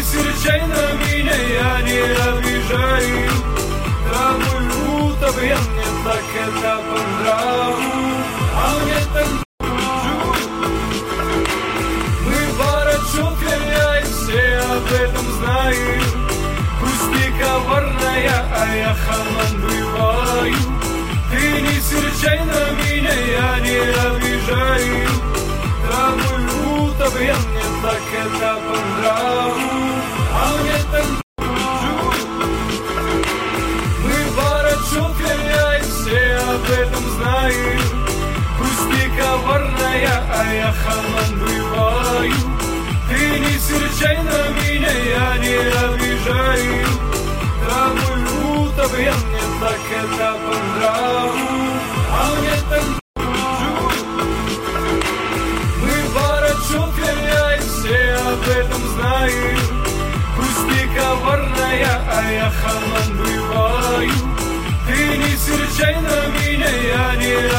серчай на меня, я не обижаю. Траву тобой я мне так это по нраву, а мне так мы пара четкая, и все об этом знают. Пусть ты коварная, а я хаман бываю. Ты не серчай на меня, я не обижаю. Траву тобой я мне так это по нраву, а мне так мы пара четкая, и все об этом знают. Пусть ты коварная, а я хаман бываю. Ты не серчай на меня, я не обижаю. Траву тобой я мне так это по нраву, а мне так мы пара четкая, и все об этом знают. Пусть ты коварная, а я хаман бываю. Ты не серчай на меня, я не